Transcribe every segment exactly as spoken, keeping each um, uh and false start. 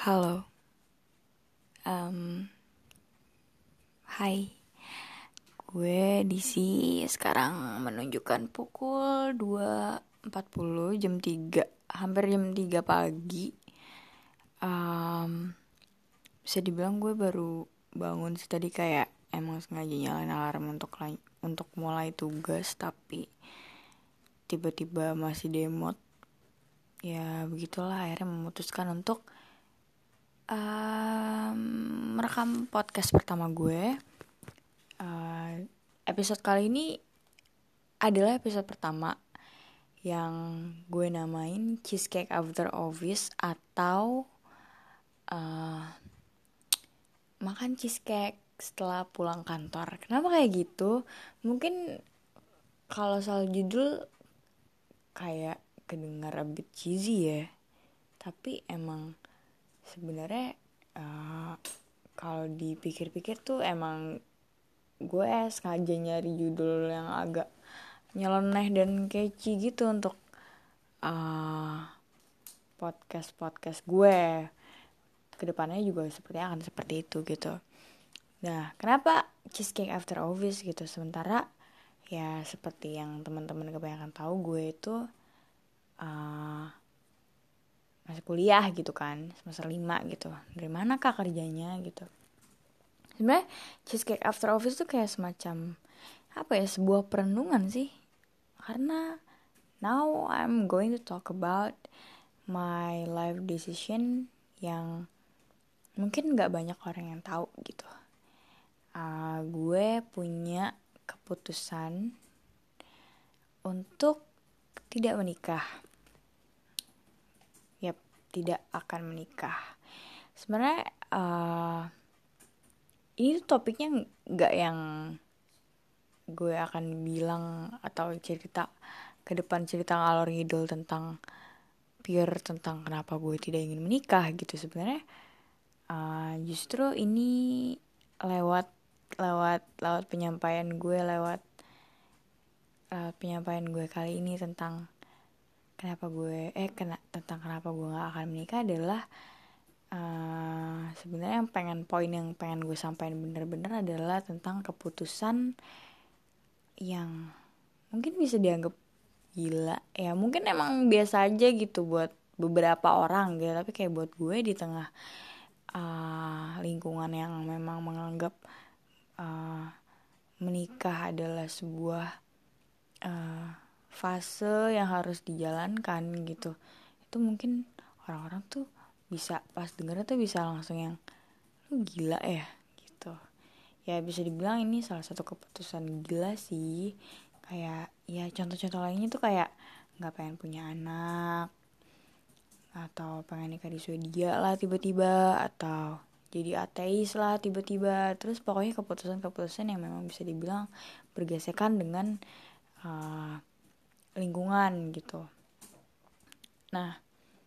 Halo, um, hai, gue Disi. Sekarang menunjukkan pukul dua empat puluh, jam tiga, hampir jam tiga pagi. um, Bisa dibilang gue baru bangun sih tadi, kayak emang sengaja nyalain alarm untuk untuk mulai tugas, tapi tiba-tiba masih demot. Ya begitulah, akhirnya memutuskan untuk um, merekam podcast pertama gue. Uh, episode kali ini adalah episode pertama yang gue namain Cheesecake After Office, atau uh, makan cheesecake setelah pulang kantor. Kenapa kayak gitu? Mungkin kalau soal judul kayak kedengar a bit cheesy ya, tapi emang sebenarnya uh, kalau dipikir-pikir tuh emang gue sengaja nyari judul yang agak nyeleneh dan catchy gitu untuk uh, podcast podcast gue kedepannya juga sepertinya akan seperti itu gitu. Nah, kenapa Cheesecake After Office gitu? Sementara ya seperti yang teman-teman kebanyakan tahu, gue itu uh, masih kuliah gitu kan, semester lima gitu. Dari mana kah kerjanya gitu? Sebenarnya Cheesecake After Office tuh kayak semacam apa ya, sebuah perenungan sih. Karena now I'm going to talk about my life decision yang mungkin gak banyak orang yang tahu gitu. Uh, gue punya keputusan untuk tidak menikah. Yap, tidak akan menikah. Sebenarnya uh, ini tuh topiknya gak yang gue akan bilang atau cerita ke depan, cerita ngalor ngidul tentang pure tentang kenapa gue tidak ingin menikah gitu. Sebenarnya uh, justru ini lewat lewat lewat penyampaian gue lewat lewat penyampaian gue kali ini tentang kenapa gue eh kena tentang kenapa gue nggak akan menikah adalah uh, sebenarnya yang pengen poin yang pengen gue sampaikan bener-bener adalah tentang keputusan yang mungkin bisa dianggap gila ya, mungkin emang biasa aja gitu buat beberapa orang gitu, tapi kayak buat gue di tengah uh, lingkungan yang memang menganggap uh, menikah adalah sebuah uh, fase yang harus dijalankan gitu. Itu mungkin orang-orang tuh bisa pas dengernya tuh bisa langsung yang lu gila ya gitu. Ya bisa dibilang ini salah satu keputusan gila sih. Kayak ya contoh-contoh lainnya tuh kayak nggak pengen punya anak, atau pengen nikah di Swedia lah tiba-tiba, atau jadi ateis lah tiba-tiba. Terus pokoknya keputusan-keputusan yang memang bisa dibilang bergesekan dengan uh, lingkungan gitu. Nah,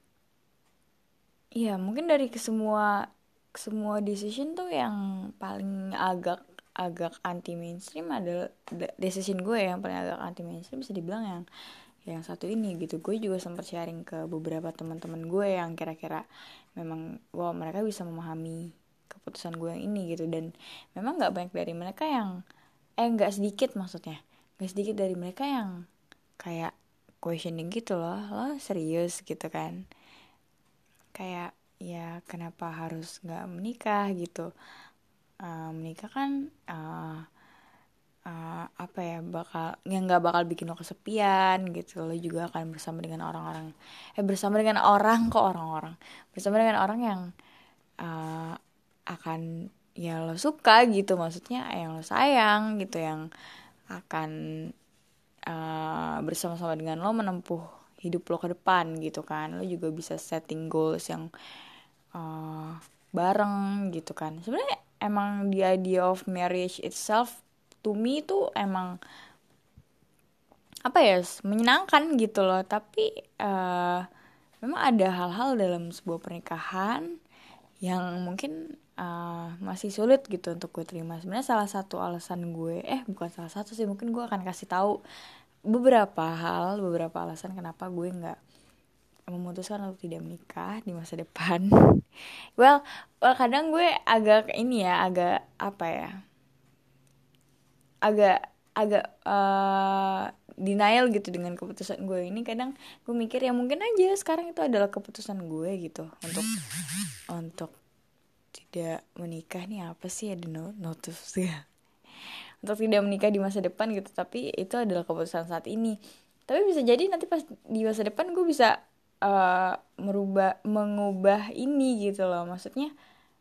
iya mungkin dari semua semua decision tuh yang paling agak agak anti mainstream adalah decision gue yang paling agak anti mainstream bisa dibilang yang yang satu ini gitu. Gue juga sempat sharing ke beberapa teman-teman gue yang kira-kira memang wow mereka bisa memahami keputusan gue yang ini gitu, dan memang nggak banyak dari mereka yang eh nggak sedikit maksudnya nggak sedikit dari mereka yang kayak questioning gitu loh, lo serius gitu kan, kayak ya kenapa harus nggak menikah gitu. Uh, menikah kan uh, uh, apa ya bakal yang nggak bakal bikin lo kesepian gitu. Lo juga akan bersama dengan orang-orang eh bersama dengan orang kok orang-orang bersama dengan orang yang uh, akan ya lo suka gitu, maksudnya yang lo sayang gitu, yang akan uh, bersama-sama dengan lo menempuh hidup lo ke depan gitu kan. Lo juga bisa setting goals yang uh, bareng gitu kan. Sebenarnya emang the idea of marriage itself to me tuh emang apa ya, menyenangkan gitu loh. Tapi uh, memang ada hal-hal dalam sebuah pernikahan yang mungkin uh, masih sulit gitu untuk gue terima. Sebenarnya salah satu alasan gue eh bukan salah satu sih, mungkin gue akan kasih tahu beberapa hal beberapa alasan kenapa gue nggak memutuskan untuk tidak menikah di masa depan. well, well kadang gue agak ini ya, agak apa ya, agak agak uh, denial gitu dengan keputusan gue ini. Kadang gue mikir ya mungkin aja sekarang itu adalah keputusan gue gitu untuk untuk tidak menikah. Nih apa sih, ada no, notif ya untuk tidak menikah di masa depan gitu, tapi itu adalah keputusan saat ini. Tapi bisa jadi nanti pas di masa depan gue bisa uh, merubah mengubah ini gitu loh. Maksudnya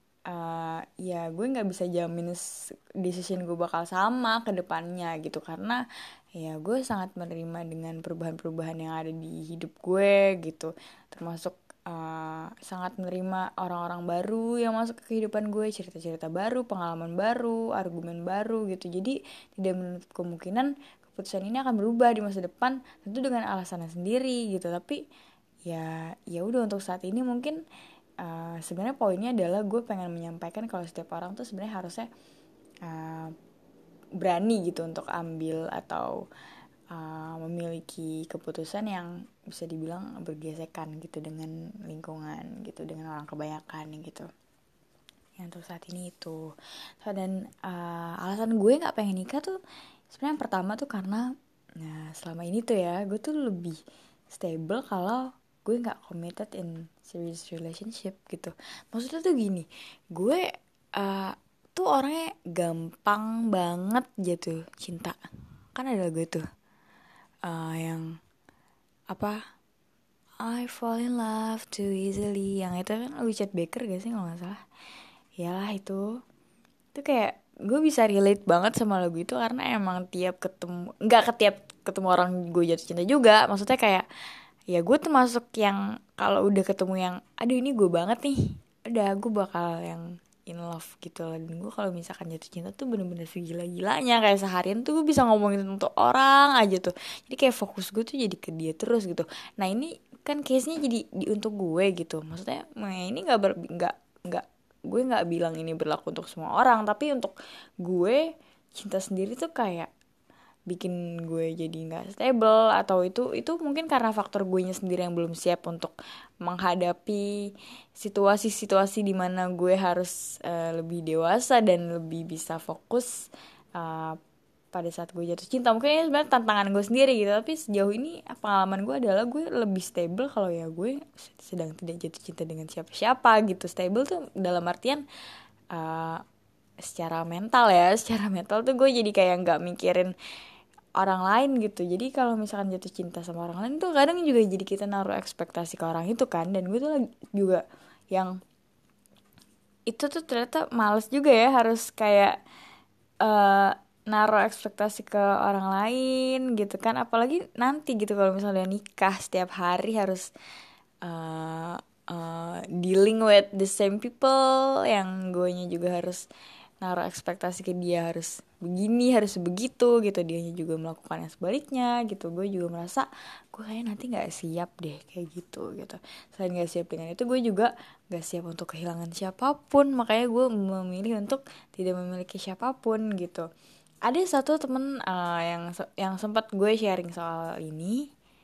uh, ya gue nggak bisa jamin decision gue bakal sama ke depannya gitu, karena ya gue sangat menerima dengan perubahan-perubahan yang ada di hidup gue gitu, termasuk uh, sangat menerima orang-orang baru yang masuk ke kehidupan gue, cerita-cerita baru, pengalaman baru, argumen baru gitu. Jadi tidak menutup kemungkinan keputusan ini akan berubah di masa depan, tentu dengan alasannya sendiri gitu. Tapi ya ya udah, untuk saat ini mungkin Uh, sebenarnya poinnya adalah gue pengen menyampaikan kalau setiap orang tuh sebenarnya harusnya uh, berani gitu untuk ambil atau uh, memiliki keputusan yang bisa dibilang bergesekan gitu dengan lingkungan gitu, dengan orang kebanyakan gitu. Yang untuk saat ini itu. So, dan uh, alasan gue nggak pengen nikah tuh sebenarnya yang pertama tuh karena nah selama ini tuh ya gue tuh lebih stable kalau gue nggak committed in serious relationship gitu. Maksudnya tuh gini, gue uh, tuh orangnya gampang banget jatuh cinta. Kan ada lagu tuh uh, yang apa, I fall in love too easily, yang itu kan Richard Baker gak sih kalau nggak salah. Yalah itu itu kayak gue bisa relate banget sama lagu itu, karena emang tiap ketemu, nggak ketiap ketemu orang gue jatuh cinta juga. Maksudnya kayak ya gue termasuk yang kalau udah ketemu yang aduh ini gue banget nih, udah gue bakal yang in love gitu loh. Dan gue kalau misalkan jatuh cinta tuh bener-bener segila-gilanya, kayak seharian tuh gue bisa ngomongin untuk orang aja tuh, jadi kayak fokus gue tuh jadi ke dia terus gitu. Nah ini kan case nya jadi di untuk gue gitu. Maksudnya nah ini nggak ber nggak nggak gue nggak bilang ini berlaku untuk semua orang, tapi untuk gue cinta sendiri tuh kayak bikin gue jadi nggak stable, atau itu itu mungkin karena faktor gue nya sendiri yang belum siap untuk menghadapi situasi-situasi di mana gue harus uh, lebih dewasa dan lebih bisa fokus uh, pada saat gue jatuh cinta. Mungkin ini sebenarnya tantangan gue sendiri gitu, tapi sejauh ini pengalaman gue adalah gue lebih stable kalau ya gue sedang tidak jatuh cinta dengan siapa-siapa gitu. Stable tuh dalam artian uh, secara mental ya, secara mental tuh gue jadi kayak nggak mikirin orang lain gitu. Jadi kalau misalkan jatuh cinta sama orang lain tuh kadang juga jadi kita naruh ekspektasi ke orang itu kan. Dan gue tuh juga yang itu tuh ternyata males juga ya, harus kayak uh, naruh ekspektasi ke orang lain gitu kan. Apalagi nanti gitu kalau misalnya nikah setiap hari harus uh, uh, dealing with the same people, yang gue nya juga harus naruh ekspektasi ke dia harus begini, harus begitu gitu, dianya juga melakukan yang sebaliknya gitu. Gue juga merasa gue kayaknya nanti nggak siap deh kayak gitu gitu. Selain nggak siap dengan itu, gue juga nggak siap untuk kehilangan siapapun, makanya gue memilih untuk tidak memiliki siapapun gitu. Ada satu temen uh, yang yang sempat gue sharing soal ini,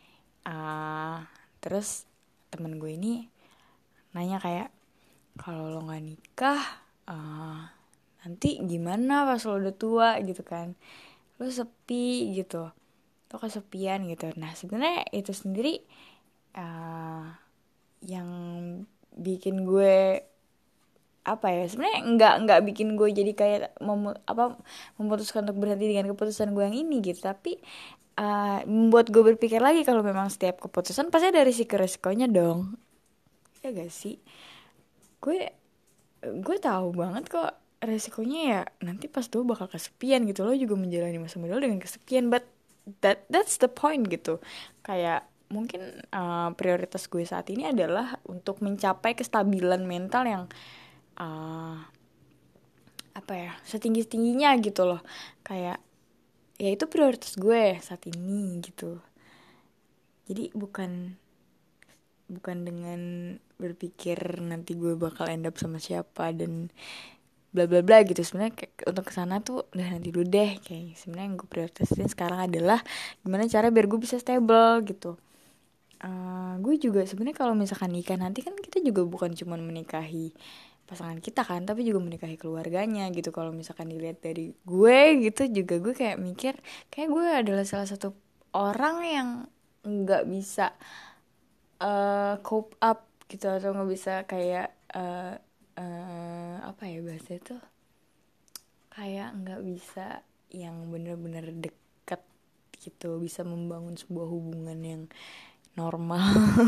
uh, terus temen gue ini nanya kayak, kalau lo nggak nikah uh, nanti gimana pas lo udah tua gitu kan, lo sepi gitu, lo kesepian gitu. Nah sebenarnya itu sendiri uh, yang bikin gue apa ya, sebenarnya nggak nggak bikin gue jadi kayak mem, apa memutuskan untuk berhenti dengan keputusan gue yang ini gitu, tapi uh, membuat gue berpikir lagi kalau memang setiap keputusan pasti ada risiko-risikonya dong, ya gak sih. Gue gue tahu banget kok resikonya ya nanti pas tuh bakal kesepian gitu. Lo juga menjalani masa muda lo dengan kesepian, but that that's the point gitu. Kayak mungkin uh, prioritas gue saat ini adalah untuk mencapai kestabilan mental yang uh, apa ya, setinggi tingginya gitu loh. Kayak ya itu prioritas gue saat ini gitu. Jadi bukan bukan dengan berpikir nanti gue bakal end up sama siapa dan bla bla bla gitu. Sebenarnya untuk kesana tuh udah nanti dulu deh. Kayak sebenarnya yang gue prioritasin sekarang adalah gimana cara biar gue bisa stable gitu. uh, gue juga sebenarnya kalau misalkan nikah nanti kan kita juga bukan cuma menikahi pasangan kita kan, tapi juga menikahi keluarganya gitu. Kalau misalkan dilihat dari gue gitu juga, gue kayak mikir kayak gue adalah salah satu orang yang nggak bisa uh, cope up gitu, atau nggak bisa kayak uh, uh, apa ya bahasa itu, kayak nggak bisa yang bener-bener deket gitu, bisa membangun sebuah hubungan yang normal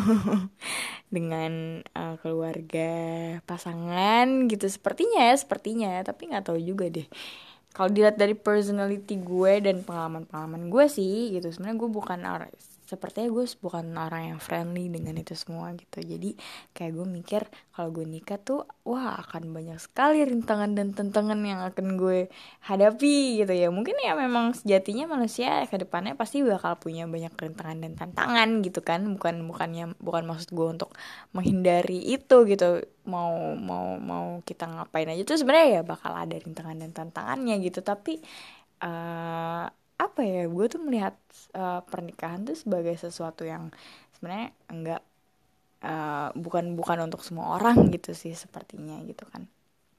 dengan uh, keluarga pasangan gitu, sepertinya ya sepertinya ya, tapi nggak tahu juga deh. Kalau dilihat dari personality gue dan pengalaman-pengalaman gue sih gitu, sebenarnya gue bukan orang, sepertinya gue bukan orang yang friendly dengan itu semua gitu. Jadi kayak gue mikir kalau gue nikah tuh wah akan banyak sekali rintangan dan tantangan yang akan gue hadapi gitu ya. Mungkin ya memang sejatinya manusia ke depannya pasti bakal punya banyak rintangan dan tantangan gitu kan. Bukan bukannya bukan maksud gue untuk menghindari itu gitu. Mau mau mau kita ngapain aja tuh sebenarnya ya bakal ada rintangan dan tantangannya gitu. Tapi uh, apa ya, gue tuh melihat uh, pernikahan tuh sebagai sesuatu yang sebenarnya enggak, uh, bukan bukan untuk semua orang gitu sih sepertinya gitu kan.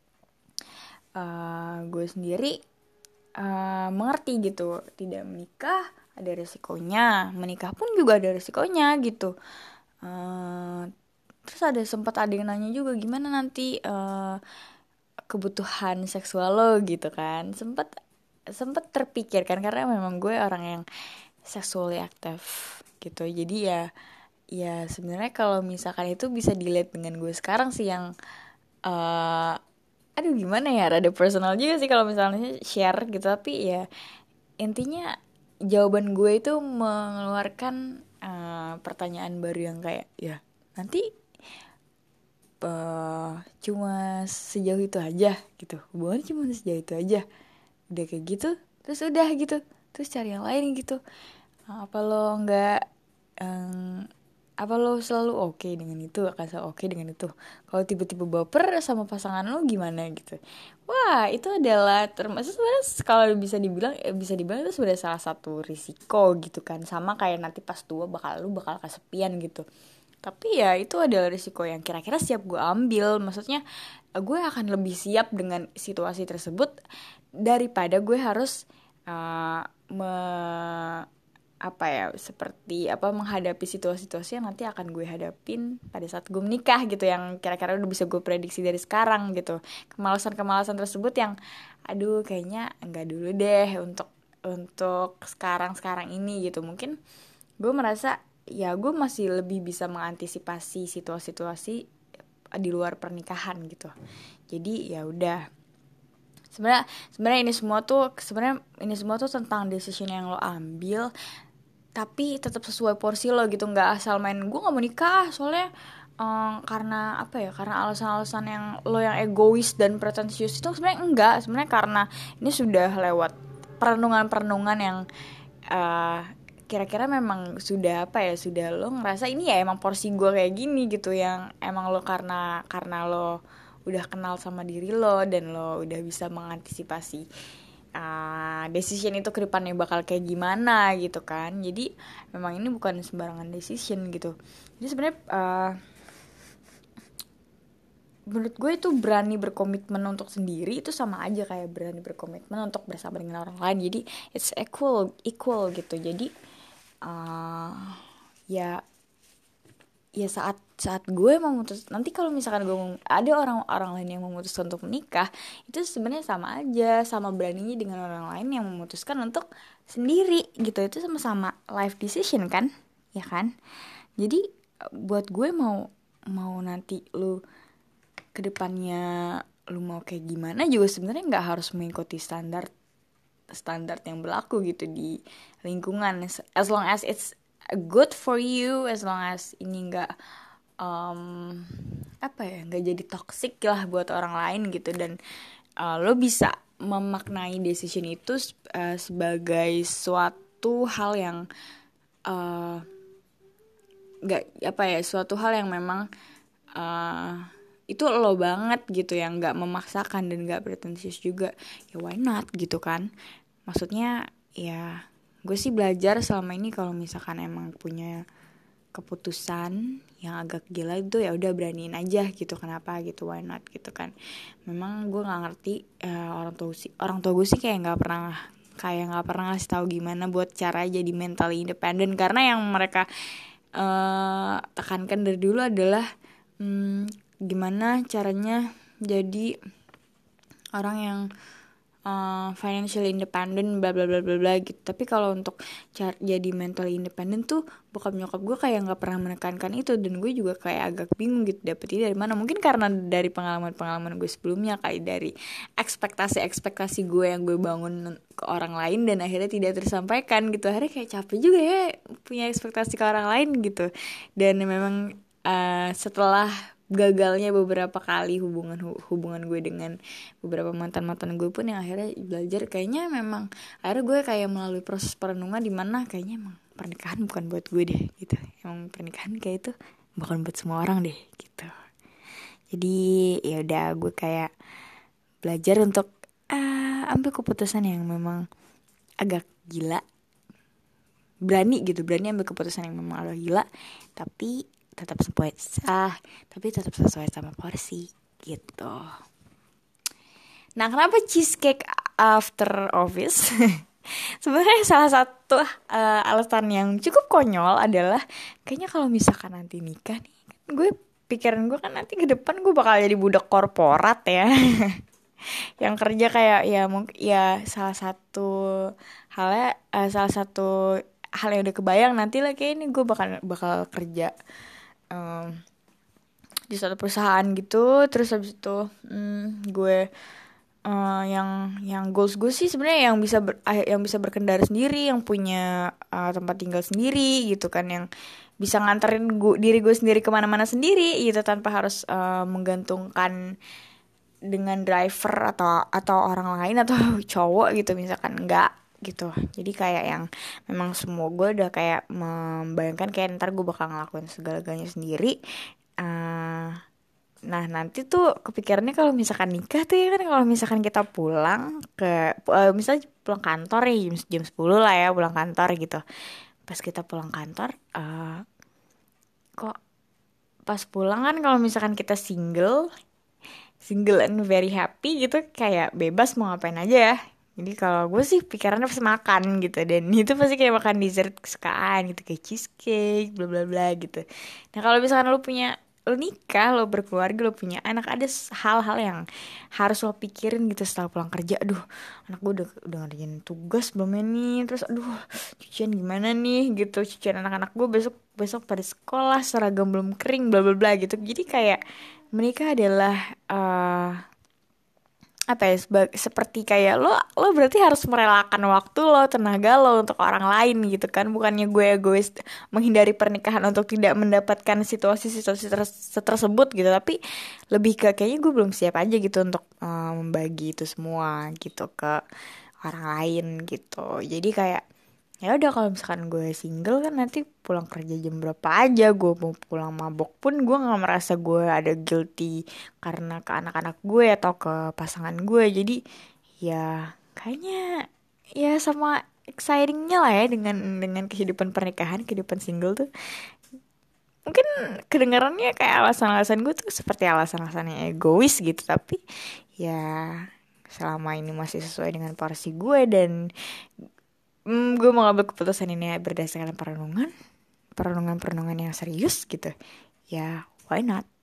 Uh, gue sendiri uh, mengerti gitu, tidak menikah ada resikonya, menikah pun juga ada resikonya gitu. Uh, terus ada sempat ada yang nanya juga gimana nanti uh, kebutuhan seksual lo gitu kan, sempat sempat terpikirkan karena memang gue orang yang sexually active gitu. Jadi ya ya sebenarnya kalau misalkan itu bisa dilihat dengan gue sekarang sih yang uh, aduh gimana ya, rada personal juga sih kalau misalnya share gitu, tapi ya intinya jawaban gue itu mengeluarkan uh, pertanyaan baru yang kayak ya nanti uh, cuma sejauh itu aja gitu, hubungan cuma sejauh itu aja, udah kayak gitu terus udah gitu, terus cari yang lain gitu. Apa lo nggak um, apa lo selalu oke okay dengan itu, akan selalu oke okay dengan itu, kalau tiba-tiba baper sama pasangan lo gimana gitu. Wah itu adalah termasuk sebenarnya kalau bisa dibilang eh, bisa dibilang itu sebenarnya salah satu risiko gitu kan, sama kayak nanti pas tua bakal lu bakal kesepian gitu. Tapi ya itu adalah risiko yang kira-kira siap gue ambil. Maksudnya gue akan lebih siap dengan situasi tersebut daripada gue harus uh, me, apa ya seperti apa menghadapi situasi-situasi yang nanti akan gue hadapin pada saat gue menikah gitu, yang kira-kira udah bisa gue prediksi dari sekarang gitu. Kemalasan-kemalasan tersebut yang aduh kayaknya enggak dulu deh untuk untuk sekarang-sekarang ini gitu. Mungkin gue merasa ya gue masih lebih bisa mengantisipasi situasi-situasi di luar pernikahan gitu. Jadi ya udah, sebenarnya sebenarnya ini semua tuh sebenarnya ini semua tuh tentang decision yang lo ambil, tapi tetap sesuai porsi lo gitu, nggak asal main gue nggak mau nikah soalnya um, karena apa ya, karena alasan-alasan yang lo yang egois dan pretensius itu. Sebenarnya enggak, sebenarnya karena ini sudah lewat perenungan-perenungan yang uh, kira-kira memang sudah apa ya, sudah lo ngerasa ini ya emang porsi gue kayak gini gitu, yang emang lo karena karena lo udah kenal sama diri lo dan lo udah bisa mengantisipasi uh, decision itu ke depannya bakal kayak gimana gitu kan. Jadi memang ini bukan sembarangan decision gitu. Jadi sebenarnya uh, menurut gue itu berani berkomitmen untuk sendiri itu sama aja kayak berani berkomitmen untuk bersama dengan orang lain. Jadi it's equal equal gitu. Jadi uh, ya ya saat saat gue memutus, nanti kalau misalkan gue ada orang-orang lain yang memutuskan untuk menikah, itu sebenarnya sama aja, sama beraninya dengan orang lain yang memutuskan untuk sendiri gitu. Itu sama-sama life decision kan, ya kan. Jadi buat gue mau mau nanti lu kedepannya lu mau kayak gimana juga sebenarnya nggak harus mengikuti standar standar yang berlaku gitu di lingkungan, as long as it's good for you, as long as ini nggak um, apa ya nggak jadi toxic lah buat orang lain gitu. Dan uh, lo bisa memaknai decision itu uh, sebagai suatu hal yang uh, nggak apa ya suatu hal yang memang uh, itu lo banget gitu, yang nggak memaksakan dan nggak pretensius juga. Ya why not gitu kan. Maksudnya ya gue sih belajar selama ini kalau misalkan emang punya keputusan yang agak gila itu ya udah beraniin aja gitu. Kenapa gitu, why not gitu kan. Memang gue nggak ngerti uh, orang tua sih orang tua gue sih kayak nggak pernah kayak nggak pernah ngasih tahu gimana buat cara jadi mentally independent, karena yang mereka uh, tekankan dari dulu adalah hmm, gimana caranya jadi orang yang uh, financially independent bla bla bla bla bla gitu. Tapi kalau untuk cara jadi mentally independent tuh bokap nyokap gue kayak nggak pernah menekankan itu, dan gue juga kayak agak bingung gitu dapetnya dari mana. Mungkin karena dari pengalaman-pengalaman gue sebelumnya, kayak dari ekspektasi-ekspektasi gue yang gue bangun ke orang lain dan akhirnya tidak tersampaikan gitu. Akhirnya kayak capek juga ya punya ekspektasi ke orang lain gitu. Dan memang uh, setelah gagalnya beberapa kali hubungan hubungan gue dengan beberapa mantan mantan gue pun yang akhirnya belajar, kayaknya memang akhirnya gue kayak melalui proses perenungan di mana kayaknya emang pernikahan bukan buat gue deh gitu. Emang pernikahan kayak itu bukan buat semua orang deh gitu. Jadi ya udah gue kayak belajar untuk uh, ambil keputusan yang memang agak gila, berani gitu, berani ambil keputusan yang memang agak gila, tapi tetap sesuai ah tapi tetap sesuai sama porsi gitu. Nah, kenapa cheesecake after office? Sebenarnya salah satu uh, alasan yang cukup konyol adalah kayaknya kalau misalkan nanti nikah nih, gue pikiran gue kan nanti ke depan gue bakal jadi budak korporat ya. Yang kerja kayak ya mungkin ya salah satu halnya uh, salah satu hal yang udah kebayang nanti lah, kayak ini gue bakal bakal kerja Um, di suatu perusahaan gitu. Terus habis itu um, gue uh, yang yang goals gue sih sebenarnya yang bisa ber, yang bisa berkendara sendiri, yang punya uh, tempat tinggal sendiri gitu kan, yang bisa nganterin gue, diri gue sendiri kemana-mana sendiri gitu tanpa harus uh, menggantungkan dengan driver atau atau orang lain atau cowok gitu misalkan, enggak gitu. Jadi kayak yang memang semua gue udah kayak membayangkan kayak ntar gue bakal ngelakuin segala-galanya sendiri. uh, Nah nanti tuh kepikirannya kalau misalkan nikah tuh ya kan, kalau misalkan kita pulang ke uh, misalnya pulang kantor ya jam, jam sepuluh lah ya pulang kantor gitu. Pas kita pulang kantor uh, kok pas pulang kan kalau misalkan kita single single and very happy gitu, kayak bebas mau ngapain aja ya. Jadi kalau gue sih pikirannya pasti makan gitu, dan itu pasti kayak makan dessert kesukaan gitu, kayak cheesecake bla bla bla gitu. Nah kalau misalkan lo punya lo nikah, lo berkeluarga, lo punya anak, ada hal-hal yang harus lo pikirin gitu setelah pulang kerja. Aduh, anak gue udah udah ngerjain tugas belum ini, terus aduh cucian gimana nih gitu, cucian anak-anak gue besok besok pada sekolah, seragam belum kering bla bla bla gitu. Jadi kayak menikah adalah uh, apa ya, seba- seperti kayak lo lo berarti harus merelakan waktu lo, tenaga lo untuk orang lain gitu kan. Bukannya gue egois menghindari pernikahan untuk tidak mendapatkan situasi-situasi ter- tersebut gitu, tapi lebih ke kayaknya gue belum siap aja gitu untuk uh, membagi itu semua gitu ke orang lain gitu. Jadi kayak ya udah, kalau misalkan gue single kan nanti pulang kerja jam berapa aja, gue mau pulang mabok pun gue nggak merasa gue ada guilty karena ke anak-anak gue atau ke pasangan gue. Jadi ya kayaknya ya sama excitingnya lah ya dengan dengan kehidupan pernikahan, kehidupan single tuh. Mungkin kedengarannya kayak alasan-alasan gue tuh seperti alasan-alasan yang egois gitu, tapi ya selama ini masih sesuai dengan porsi gue dan hmm, gue mau ngambil keputusan ini berdasarkan perenungan, perenungan-perenungan yang serius gitu. Ya, why not?